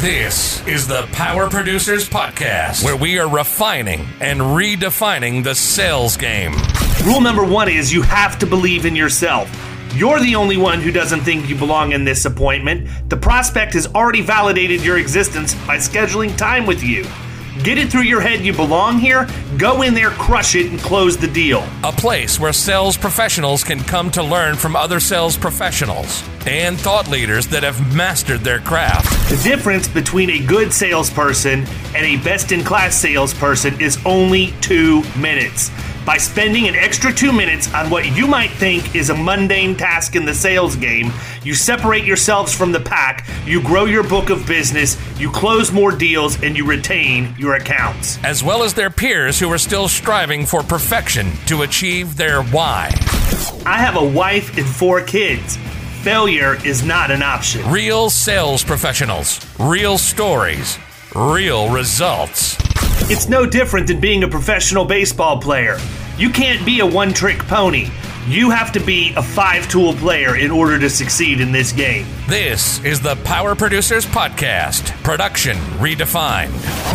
This is the Power Producers Podcast, where we are refining and redefining the sales game. Rule number one is you have to believe in yourself. You're the only one who doesn't think you belong in this appointment. The prospect has already validated your existence by scheduling time with you. Get it through your head you belong here, go in there, crush it, and close the deal. A place where sales professionals can come to learn from other sales professionals and thought leaders that have mastered their craft. The difference between a good salesperson and a best-in-class salesperson is only 2 minutes. By spending an extra 2 minutes on what you might think is a mundane task in the sales game, you separate yourselves from the pack, you grow your book of business, you close more deals, and you retain your accounts. As well as their peers who are still striving for perfection to achieve their why. I have a wife and 4 kids. Failure is not an option. Real sales professionals, real stories, real results. It's no different than being a professional baseball player. You can't be a one-trick pony. You have to be a 5-tool player in order to succeed in this game. This is the Power Producers Podcast, production redefined.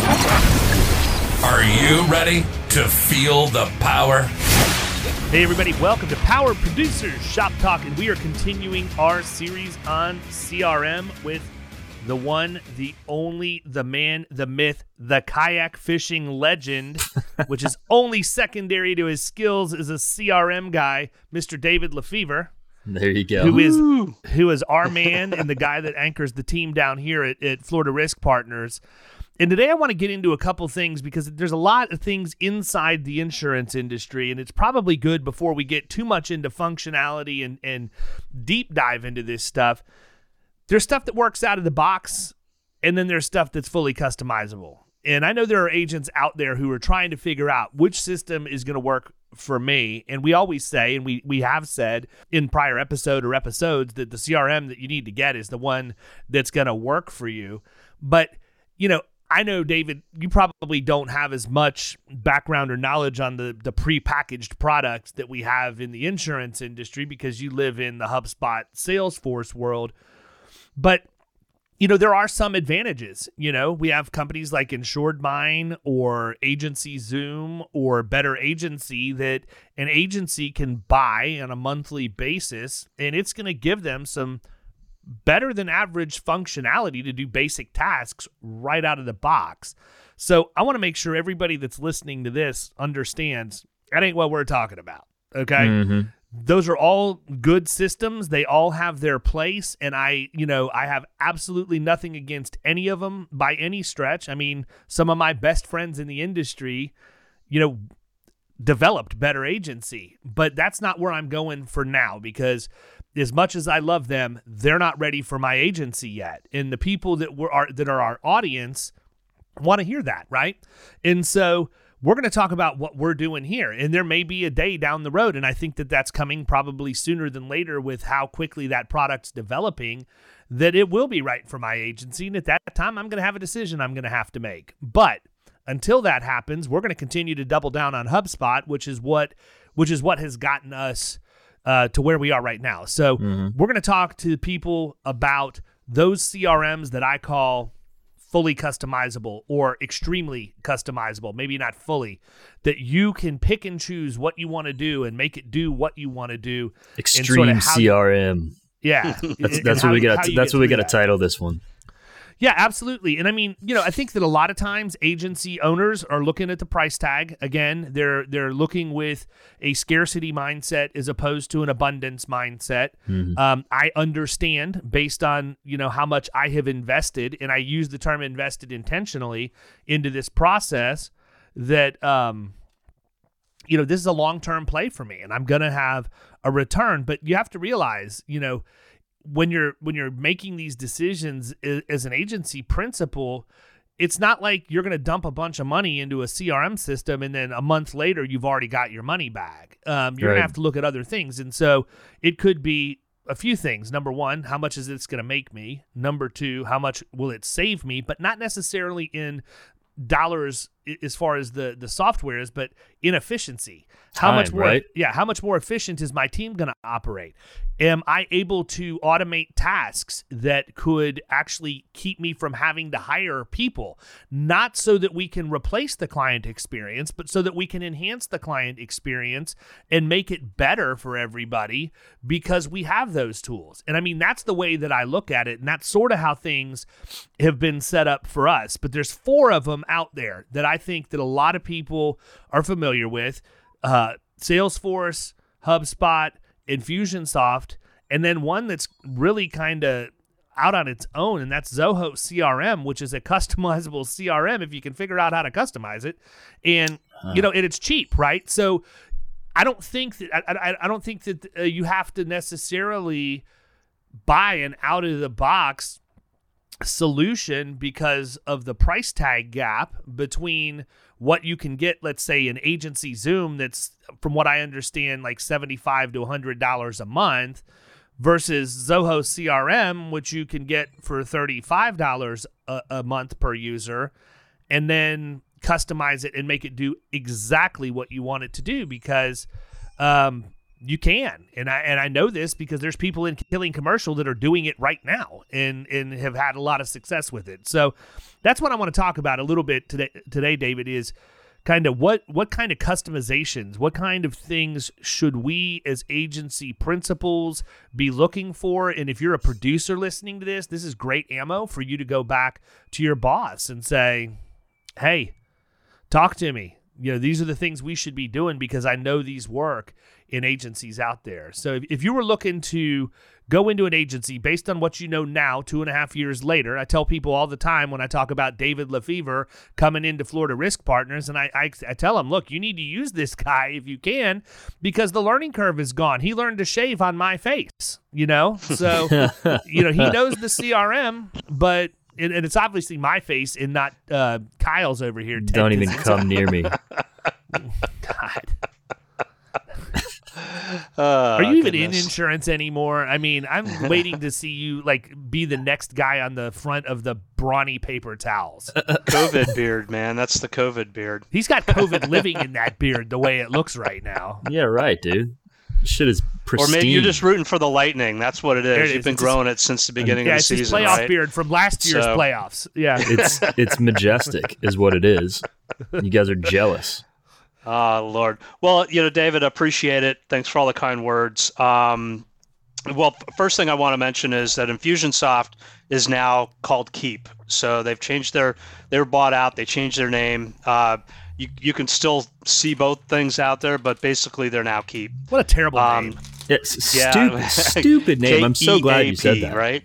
Are you ready to feel the power? Hey everybody, welcome to Power Producers Shop Talk, and we are continuing our series on CRM with the one, the only, the man, the myth, the kayak fishing legend, which is only secondary to his skills as a CRM guy, Mr. David Lefevre. There you go. Who is our man and the guy that anchors the team down here at Florida Risk Partners. And today I want to get into a couple things because there's a lot of things inside the insurance industry, and it's probably good before we get too much into functionality and deep dive into this stuff. There's stuff that works out of the box, and then there's stuff that's fully customizable. And I know there are agents out there who are trying to figure out which system is going to work for me. And we always say, and we have said in prior episode or episodes, that the CRM that you need to get is the one that's going to work for you. But, you know, I know, David, you probably don't have as much background or knowledge on the prepackaged products that we have in the insurance industry because you live in the HubSpot Salesforce world. But, you know, there are some advantages. You know, we have companies like Insured Mine or Agency Zoom or Better Agency that an agency can buy on a monthly basis, and it's going to give them some better than average functionality to do basic tasks right out of the box. So I want to make sure everybody that's listening to this understands that ain't what we're talking about. Okay. Mm-hmm. Those are all good systems. They all have their place. And I have absolutely nothing against any of them by any stretch. I mean, some of my best friends in the industry, developed Better Agency, but that's not where I'm going for now because as much as I love them, they're not ready for my agency yet. And the people that are our audience want to hear that, right? And so we're going to talk about what we're doing here. And there may be a day down the road, and I think that that's coming probably sooner than later with how quickly that product's developing, that it will be right for my agency. And at that time, I'm going to have a decision I'm going to have to make. But until that happens, we're going to continue to double down on HubSpot, which is what has gotten us to where we are right now. So we're going to talk to people about those CRMs that I call fully customizable or extremely customizable, maybe not fully, that you can pick and choose what you want to do and make it do what you want to do. Extreme CRM. Yeah. That's what we got. That's what we got to title this one. Yeah, absolutely. And I mean, I think that a lot of times agency owners are looking at the price tag. Again, they're looking with a scarcity mindset as opposed to an abundance mindset. Mm-hmm. I understand based on, how much I have invested, and I use the term invested intentionally into this process, that, this is a long-term play for me and I'm going to have a return. But you have to realize, when you're making these decisions as an agency principal, it's not like you're going to dump a bunch of money into a CRM system and then a month later you've already got your money back. You're going to have to look at other things. And so it could be a few things. Number one, how much is this going to make me? Number two, how much will it save me? But not necessarily in dollars as far as the software is, but inefficiency. How much more efficient is my team going to operate? Am I able to automate tasks that could actually keep me from having to hire people? Not so that we can replace the client experience, but so that we can enhance the client experience and make it better for everybody because we have those tools. And I mean, that's the way that I look at it. And that's sort of how things have been set up for us. But there's 4 of them out there that I think that a lot of people are familiar with. Salesforce, HubSpot, Infusionsoft, and then one that's really kind of out on its own, and that's Zoho CRM, which is a customizable CRM if you can figure out how to customize it. And and it's cheap, right? So I don't think that you have to necessarily buy an out of the box solution because of the price tag gap between what you can get, let's say, an agency Zoom that's, from what I understand, like $75 to $100 a month versus Zoho CRM, which you can get for $35 a month per user, and then customize it and make it do exactly what you want it to do because you can. And I know this because there's people in Killing Commercial that are doing it right now and have had a lot of success with it. So that's what I want to talk about a little bit today, David, is kind of what kind of customizations, what kind of things should we as agency principals be looking for? And if you're a producer listening to this is great ammo for you to go back to your boss and say, hey, talk to me. These are the things we should be doing because I know these work in agencies out there. So if you were looking to go into an agency based on what you know now, 2.5 years later, I tell people all the time when I talk about David Lefevre coming into Florida Risk Partners, and I tell them, look, you need to use this guy if you can because the learning curve is gone. He learned to shave on my face, So, he knows the CRM, but and it's obviously my face and not Kyle's over here. Don't even come near me. God. Are you even in insurance anymore? I mean, I'm waiting to see you be the next guy on the front of the brawny paper towels. COVID beard, man. That's the COVID beard. He's got COVID living in that beard the way it looks right now. Yeah, right, dude. Shit is pristine. Or maybe you're just rooting for the Lightning. That's what it is. You've been growing it since the beginning of the season. It's his playoff beard from last year's playoffs. Yeah, it's majestic, is what it is. You guys are jealous. Lord. Well, David, appreciate it. Thanks for all the kind words. Well, first thing I want to mention is that Infusionsoft is now called Keep. So they've changed they were bought out. They changed their name. You can still see both things out there, but basically they're now Keep. What a terrible name. It's stupid name. I'm so glad you said that. Right?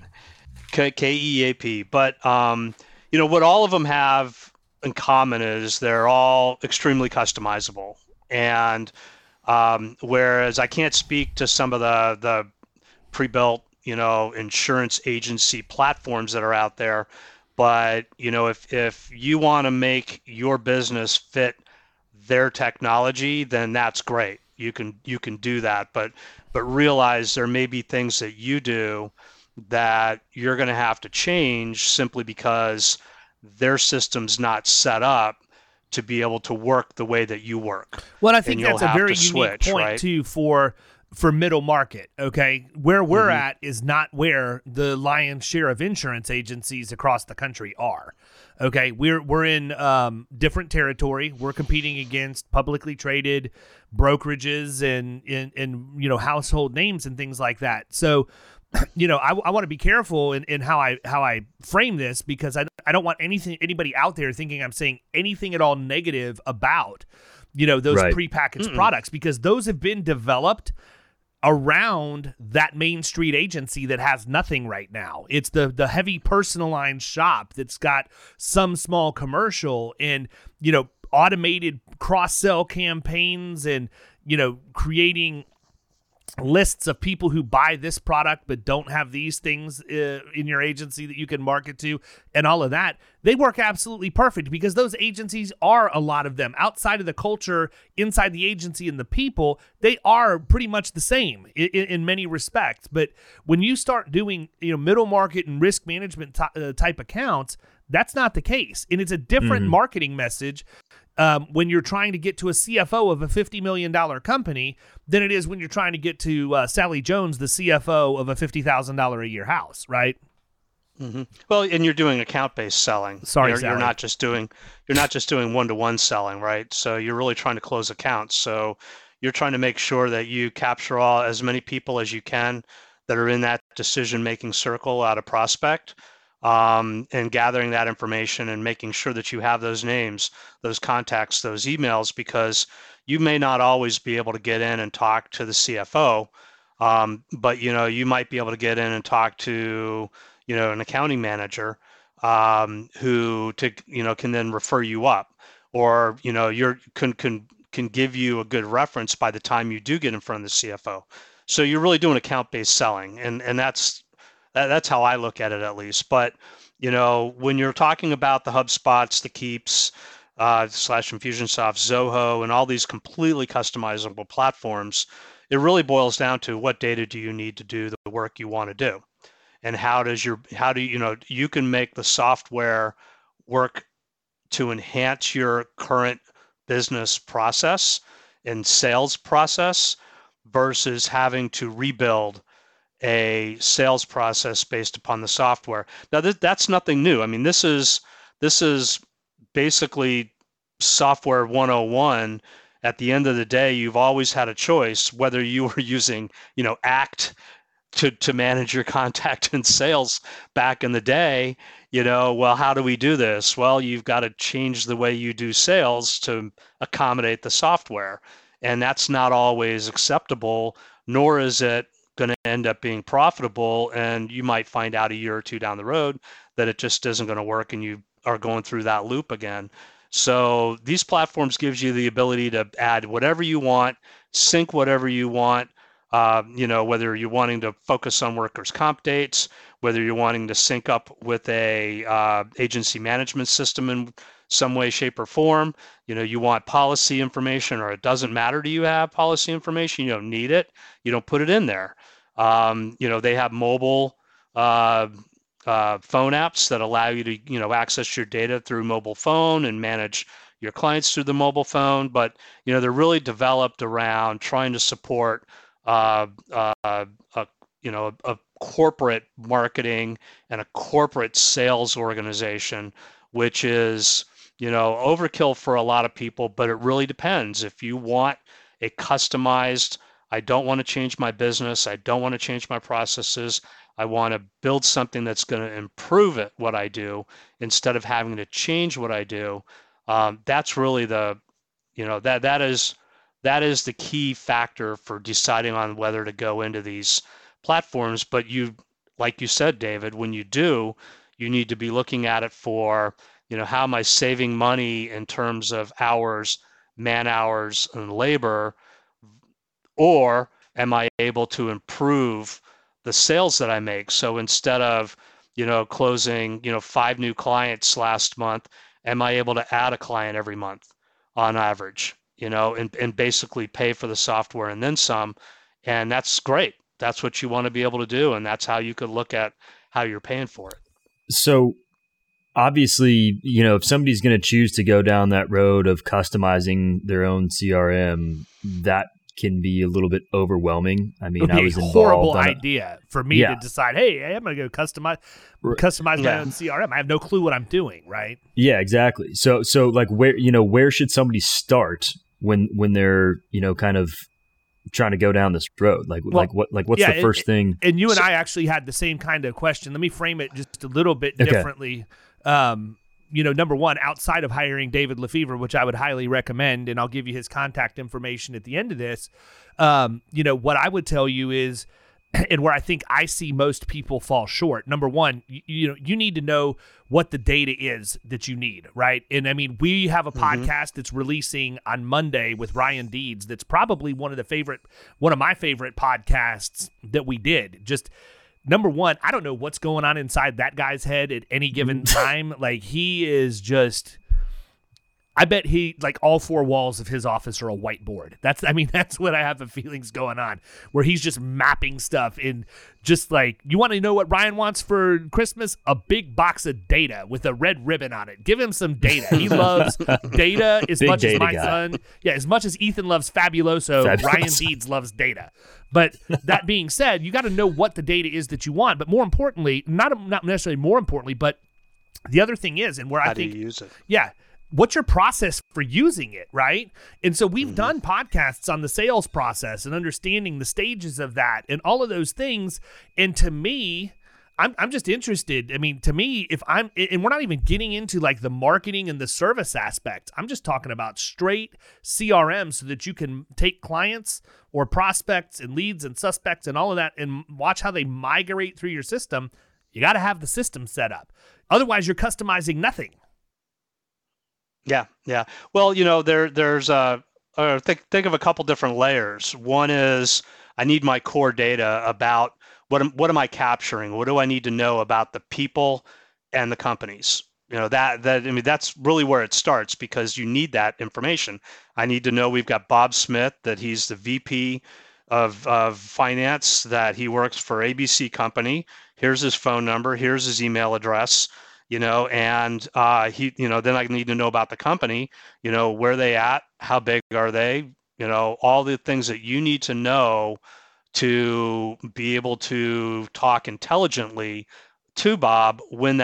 KEAP. But, what all of them have in common is they're all extremely customizable. And whereas I can't speak to some of the pre-built, insurance agency platforms that are out there, but if you want to make your business fit their technology, then that's great. You can do that, but realize there may be things that you do that you're going to have to change simply because their system's not set up to be able to work the way that you work. Well, I think that's a very unique point, right? Too, for middle market, okay? Where we're at is not where the lion's share of insurance agencies across the country are, okay? We're in different territory. We're competing against publicly traded brokerages and household names and things like that. So, I want to be careful in how I frame this because I don't want anybody out there thinking I'm saying anything at all negative about those prepackaged products because those have been developed around that Main Street agency that has nothing right now. It's the heavy personalized shop that's got some small commercial and automated cross-sell campaigns and creating lists of people who buy this product but don't have these things in your agency that you can market to and all of that. They work absolutely perfect because those agencies are, a lot of them, outside of the culture, inside the agency and the people, they are pretty much the same in many respects. But when you start doing middle market and risk management type accounts, that's not the case. And it's a different marketing message when you're trying to get to a CFO of a $50 million company than it is when you're trying to get to Sally Jones, the CFO of a $50,000 a year house, right? Mm-hmm. Well, and you're doing account-based selling. You're not just doing one-to-one selling, right? So you're really trying to close accounts. So you're trying to make sure that you capture as many people as you can that are in that decision-making circle out of prospect, and gathering that information and making sure that you have those names, those contacts, those emails, because you may not always be able to get in and talk to the CFO, but you might be able to get in and talk to an accounting manager who can then refer you up, or can give you a good reference by the time you do get in front of the CFO. So you're really doing account-based selling, and that's how I look at it, at least. But when you're talking about the HubSpots, the Keeps, / Infusionsoft, Zoho, and all these completely customizable platforms, it really boils down to what data do you need to do the work you want to do, and how do you can make the software work to enhance your current business process and sales process versus having to rebuild a sales process based upon the software. Now that's nothing new. I mean, this is basically software 101. At the end of the day, you've always had a choice whether you were using, Act to manage your contact and sales back in the day. Well, how do we do this? Well, you've got to change the way you do sales to accommodate the software. And that's not always acceptable, nor is it going to end up being profitable. And you might find out a year or two down the road that it just isn't going to work, and you are going through that loop again. So these platforms gives you the ability to add whatever you want, sync whatever you want, whether you're wanting to focus on workers' comp dates, whether you're wanting to sync up with a agency management system in some way, shape, or form. You want policy information, or it doesn't matter to you have policy information. You don't need it. You don't put it in there. They have mobile phone apps that allow you to, access your data through mobile phone and manage your clients through the mobile phone. But, they're really developed around trying to support a corporate marketing and a corporate sales organization, which is, overkill for a lot of people, but it really depends. If you want a customized, I don't want to change my business, I don't want to change my processes, I want to build something that's going to improve what I do instead of having to change what I do. That's really that is the key factor for deciding on whether to go into these platforms. But like you said, David, when you do, you need to be looking at it for, how am I saving money in terms of hours, man hours, and labor, or am I able to improve the sales that I make? So instead of, closing, 5 new clients last month, am I able to add a client every month on average, and basically pay for the software and then some? And that's great. That's what you want to be able to do. And that's how you could look at how you're paying for it. So obviously, if somebody's going to choose to go down that road of customizing their own CRM, that can be a little bit overwhelming. I mean, I was involved. Horrible idea for me to decide, hey, I'm going to go customize my own CRM. I have no clue what I'm doing, right? Yeah, exactly. So like where should somebody start when they're, kind of trying to go down this road? What's the first thing? And you and I actually had the same kind of question. Let me frame it just a little bit differently. Number one, outside of hiring David Lefevre, which I would highly recommend, and I'll give you his contact information at the end of this. What I would tell you is, and where I think I see most people fall short. Number one, you need to know what the data is that you need, right? And I mean, we have a podcast that's releasing on Monday with Ryan Deeds. That's probably one of my favorite podcasts that we did. Just number one, I don't know what's going on inside that guy's head at any given time. Like, he is just, I bet he, like, all four walls of his office are a whiteboard. That's what I have the feelings going on, where he's just mapping stuff in, just like, you want to know what Ryan wants for Christmas? A big box of data with a red ribbon on it. Give him some data. He loves data as much as my son. Yeah, as much as Ethan loves Fabuloso, Ryan Deeds loves data. But that being said, you got to know what the data is that you want. But more importantly, not necessarily more importantly, but the other thing is, and where I think, how do you use it? Yeah. What's your process for using it, right? And so we've done podcasts on the sales process and understanding the stages of that and all of those things. And to me, I'm just interested. I mean, to me, and we're not even getting into like the marketing and the service aspect. I'm just talking about straight CRM so that you can take clients or prospects and leads and suspects and all of that and watch how they migrate through your system. You got to have the system set up. Otherwise, you're customizing nothing. Yeah. Well, there's think of a couple different layers. One is I need my core data about what am I capturing? What do I need to know about the people and the companies? That's really where it starts, because you need that information. I need to know we've got Bob Smith, that he's the VP of finance, that he works for ABC company. Here's his phone number. Here's his email address. And he, then I need to know about the company, where they at, how big are they, all the things that you need to know to be able to talk intelligently to Bob when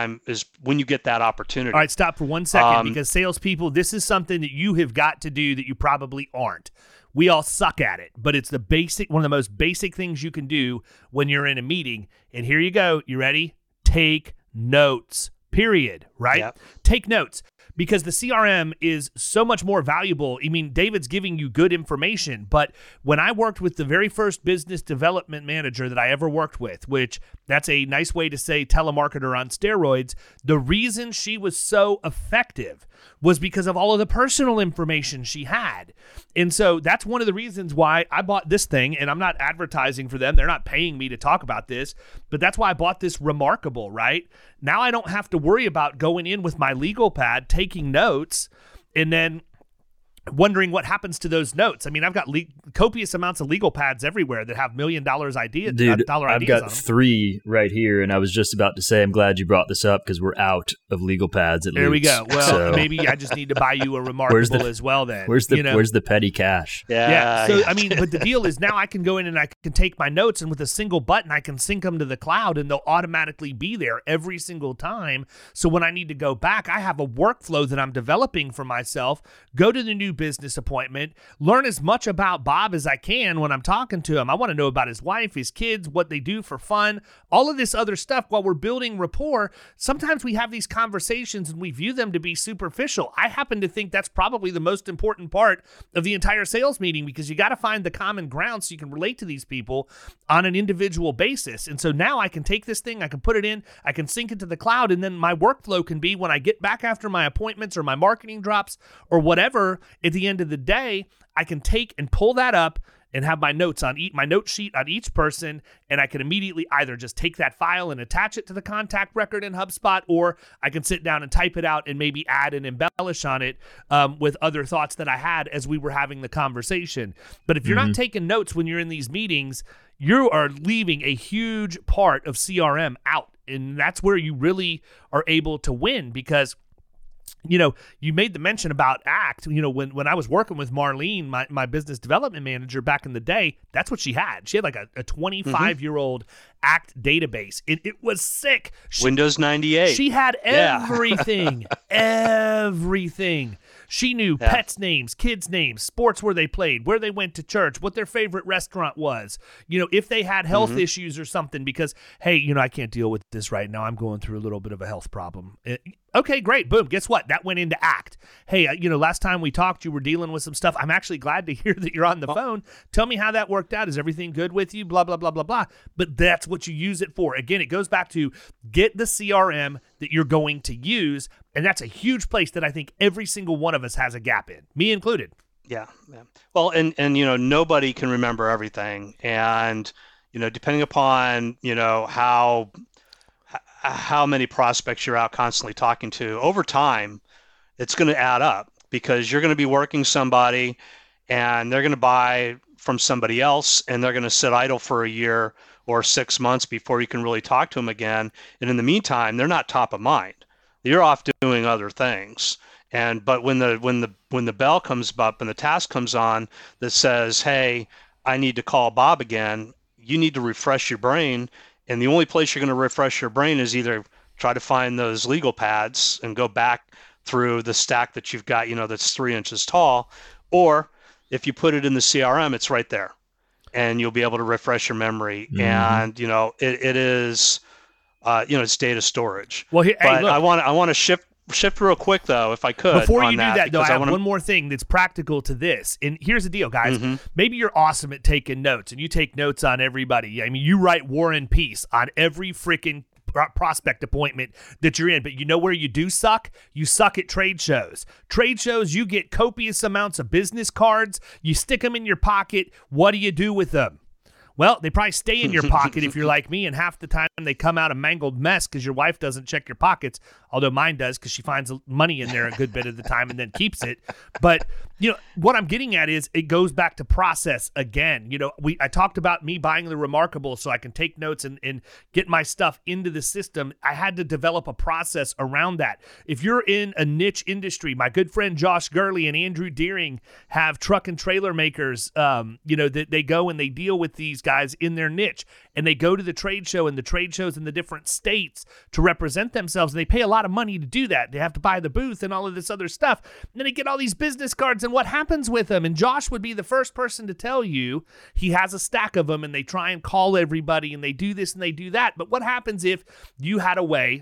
you get that opportunity. All right, stop for 1 second, because salespeople, this is something that you have got to do that you probably aren't. We all suck at it, but it's one of the most basic things you can do when you're in a meeting. And here you go. You ready? Take notes, period, right? Yep. Take notes, because the CRM is so much more valuable. I mean, David's giving you good information, but when I worked with the very first business development manager that I ever worked with, which that's a nice way to say telemarketer on steroids, the reason she was so effective was because of all of the personal information she had. And so that's one of the reasons why I bought this thing, and I'm not advertising for them. They're not paying me to talk about this, but that's why I bought this Remarkable, right? Now I don't have to worry about going in with my legal pad, taking notes, and then wondering what happens to those notes. I mean, I've got copious amounts of legal pads everywhere that have $1 million ideas. Dude, dollar I've ideas got 3 right here, and I was just about to say, I'm glad you brought this up, because we're out of legal pads at There Luke's, we go. Well, so. Maybe I just need to buy you a Remarkable as well then. Where's the petty cash? Yeah. So, I mean, but the deal is now I can go in and I can take my notes, and with a single button, I can sync them to the cloud, and they'll automatically be there every single time. So when I need to go back, I have a workflow that I'm developing for myself, go to the new business appointment, learn as much about Bob as I can when I'm talking to him. I want to know about his wife, his kids, what they do for fun, all of this other stuff while we're building rapport. Sometimes we have these conversations and we view them to be superficial. I happen to think that's probably the most important part of the entire sales meeting, because you got to find the common ground so you can relate to these people on an individual basis. And so now I can take this thing, I can put it in, I can sync it to the cloud, and then my workflow can be when I get back after my appointments or my marketing drops or whatever at the end of the day, I can take and pull that up and have my notes on my note sheet on each person, and I can immediately either just take that file and attach it to the contact record in HubSpot, or I can sit down and type it out and maybe add and embellish on it with other thoughts that I had as we were having the conversation. But if you're not taking notes when you're in these meetings, you are leaving a huge part of CRM out, and that's where you really are able to win, because you made the mention about ACT. When I was working with Marlene, my business development manager back in the day, that's what she had. She had like a 25-year-old ACT database. It was sick. Windows 98. She had everything, everything. She knew pets' names, kids' names, sports where they played, where they went to church, what their favorite restaurant was, if they had health issues or something, because, hey, I can't deal with this right now. I'm going through a little bit of a health problem. Okay, great. Boom. Guess what? That went into ACT. Hey, last time we talked, you were dealing with some stuff. I'm actually glad to hear that you're on the phone. Tell me how that worked out. Is everything good with you? Blah, blah, blah, blah, blah. But that's what you use it for. Again, it goes back to get the CRM that you're going to use. And that's a huge place that I think every single one of us has a gap in, me included. Yeah. Well, and nobody can remember everything. And, depending upon, how many prospects you're out constantly talking to over time, it's going to add up, because you're going to be working somebody and they're going to buy from somebody else, and they're going to sit idle for a year or 6 months before you can really talk to them again. And in the meantime, they're not top of mind. You're off doing other things. But when the bell comes up and the task comes on that says, hey, I need to call Bob again, you need to refresh your brain. And the only place you're going to refresh your brain is either try to find those legal pads and go back through the stack that you've got, that's 3 inches tall, or if you put it in the CRM, it's right there, and you'll be able to refresh your memory. Mm-hmm. And it is, it's data storage. Well, hey, but look, I want to shift real quick though, if I could. Before you do that, though, I have one more thing that's practical to this. And here's the deal, guys. Mm-hmm. Maybe you're awesome at taking notes, and you take notes on everybody. I mean, you write War and Peace on every freaking prospect appointment that you're in, but you know where you do suck? You suck at trade shows. Trade shows, you get copious amounts of business cards. You stick them in your pocket. What do you do with them? Well, they probably stay in your pocket if you're like me, and half the time they come out a mangled mess because your wife doesn't check your pockets, although mine does because she finds money in there a good bit of the time and then keeps it. But, what I'm getting at is it goes back to process again. I talked about me buying the Remarkable so I can take notes and get my stuff into the system. I had to develop a process around that. If you're in a niche industry, my good friend Josh Gurley and Andrew Deering have truck and trailer makers, that they go and they deal with these guys in their niche, and they go to the trade show and the trade shows in the different states to represent themselves, and they pay a lot of money to do that. They have to buy the booth and all of this other stuff, and then they get all these business cards, and what happens with them? And Josh would be the first person to tell you he has a stack of them, and they try and call everybody, and they do this and they do that. But what happens if you had a way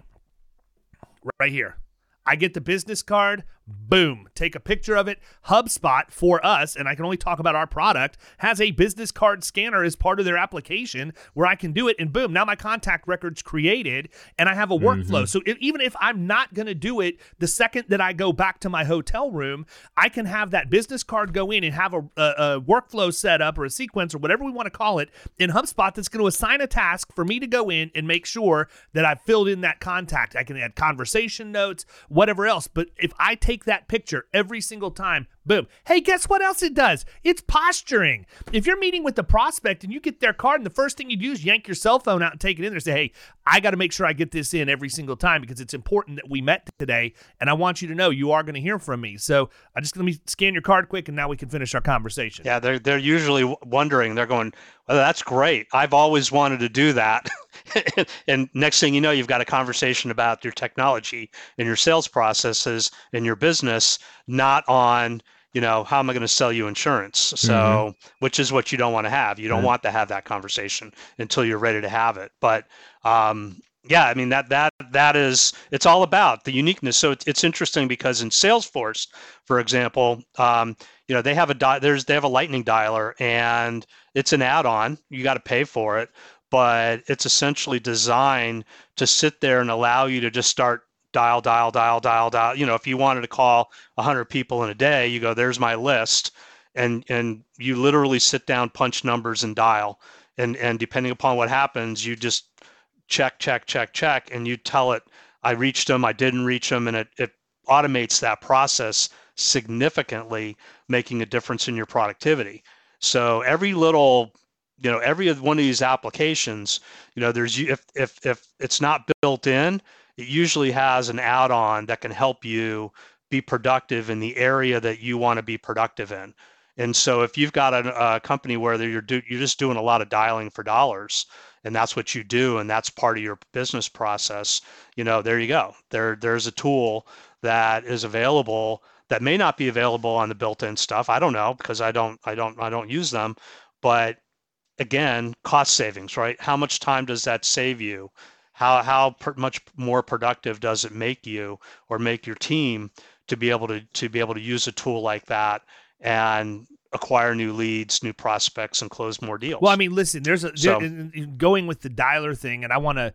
right here? I get the business card, boom, take a picture of it. HubSpot, for us, and I can only talk about our product, has a business card scanner as part of their application where I can do it, and boom, now my contact record's created, and I have a workflow. So even if I'm not going to do it the second that I go back to my hotel room, I can have that business card go in and have a workflow set up, or a sequence, or whatever we want to call it, in HubSpot that's going to assign a task for me to go in and make sure that I've filled in that contact. I can add conversation notes, whatever else. But if I take that picture every single time, boom. Hey, guess what else it does? It's posturing. If you're meeting with the prospect and you get their card, and the first thing you do is yank your cell phone out and take it in there and say, hey, I got to make sure I get this in every single time because it's important that we met today, and I want you to know you are going to hear from me. So I'm just going to scan your card quick, and now we can finish our conversation. Yeah, they're usually wondering. They're going, well, that's great. I've always wanted to do that. And next thing you know, you've got a conversation about your technology and your sales processes and your business, not on, how am I going to sell you insurance? So, which is what you don't want to have. You don't want to have that conversation until you're ready to have it. But yeah, I mean, that is, it's all about the uniqueness. So it's interesting because in Salesforce, for example, they have a lightning dialer, and it's an add-on. You got to pay for it, but it's essentially designed to sit there and allow you to just start dial. If you wanted to call 100 people in a day, you go, there's my list, and you literally sit down, punch numbers, and dial, and depending upon what happens, you just check, and you tell it, I reached them, I didn't reach them, and it automates that process significantly, making a difference in your productivity. So every little, every one of these applications, there's, if it's not built in, it usually has an add-on that can help you be productive in the area that you want to be productive in. And so if you've got a company where you're just doing a lot of dialing for dollars, and that's what you do, and that's part of your business process, there you go. There's a tool that is available that may not be available on the built-in stuff. I don't know, because I don't use them. But again, cost savings, right? How much time does that save you? How much more productive does it make you or make your team to be able to use a tool like that and acquire new leads, new prospects, and close more deals? Well, I mean, listen, going with the dialer thing, and I want to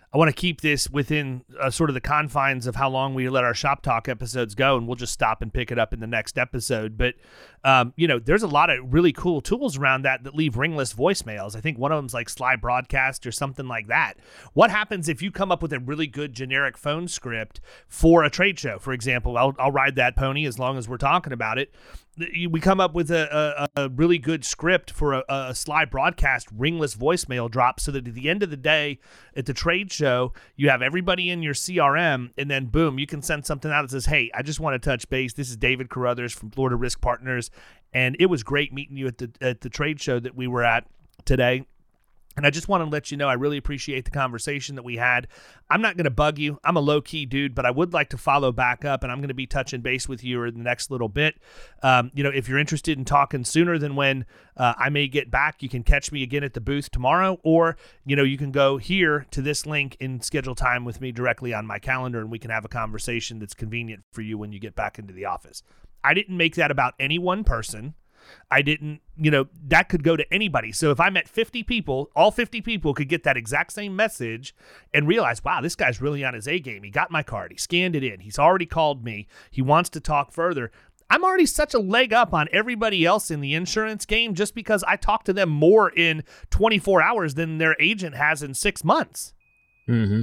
I want to keep this within sort of the confines of how long we let our Shop Talk episodes go, and we'll just stop and pick it up in the next episode. But, there's a lot of really cool tools around that leave ringless voicemails. I think one of them's like Sly Broadcast or something like that. What happens if you come up with a really good generic phone script for a trade show, for example? I'll ride that pony as long as we're talking about it. We come up with a really good script for a Sly Broadcast ringless voicemail drop, so that at the end of the day at the trade show, you have everybody in your CRM, and then boom, you can send something out that says, hey, I just want to touch base. This is David Carruthers from Florida Risk Partners, and it was great meeting you at the trade show that we were at today. And I just want to let you know I really appreciate the conversation that we had. I'm not going to bug you. I'm a low-key dude, but I would like to follow back up, and I'm going to be touching base with you in the next little bit. If you're interested in talking sooner than when I may get back, you can catch me again at the booth tomorrow, or, you can go here to this link and schedule time with me directly on my calendar, and we can have a conversation that's convenient for you when you get back into the office. I didn't make that about any one person. I didn't, that could go to anybody. So if I met 50 people, all 50 people could get that exact same message and realize, wow, this guy's really on his A game. He got my card. He scanned it in. He's already called me. He wants to talk further. I'm already such a leg up on everybody else in the insurance game just because I talk to them more in 24 hours than their agent has in 6 months. Mm-hmm.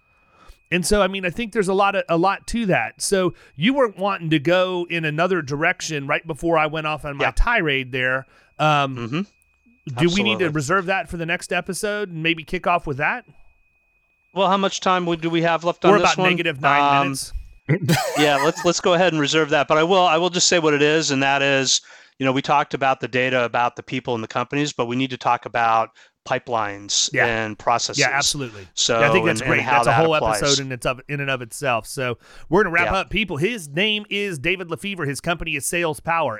And so, I think there's a lot to that. So you weren't wanting to go in another direction right before I went off on my tirade there. Do we need to reserve that for the next episode and maybe kick off with that? Well, how much time do we have left on We're this about one? negative 9 minutes. Yeah, let's go ahead and reserve that. But I will just say what it is, and that is, we talked about the data about the people and the companies, but we need to talk about pipelines and processes. Yeah, absolutely. So I think that's great. That's a whole applies. episode in and of itself. So we're going to wrap up, people. His name is David Lefevre. His company is Sales Power,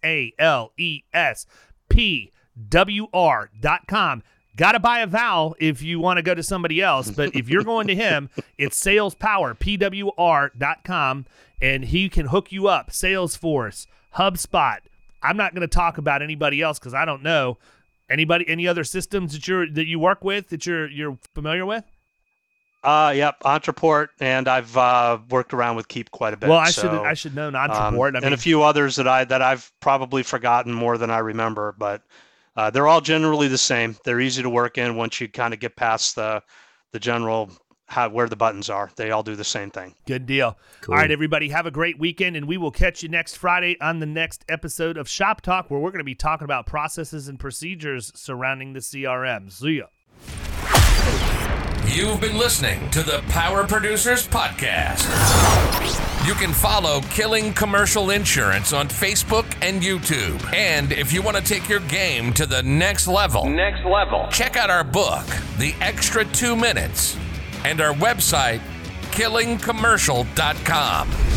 SalesPWR.com. Got to buy a vowel if you want to go to somebody else, but if you're going to him, it's SalesPowerPWR.com, and he can hook you up. Salesforce, HubSpot. I'm not going to talk about anybody else because I don't know. Any other systems that you work with that you're familiar with? Yep, Ontraport, and I've worked around with Keep quite a bit. Well, I should know Ontraport, and a few others that I've probably forgotten more than I remember, but they're all generally the same. They're easy to work in once you kind of get past the general where the buttons are. They all do the same thing. Good deal. Cool. All right, everybody, have a great weekend, and we will catch you next Friday on the next episode of Shop Talk, where we're going to be talking about processes and procedures surrounding the CRM. See ya. You've been listening to the Power Producers Podcast. You can follow Killing Commercial Insurance on Facebook and YouTube. And if you want to take your game to the next level, check out our book, The Extra 2 Minutes, and our website, killingcommercial.com.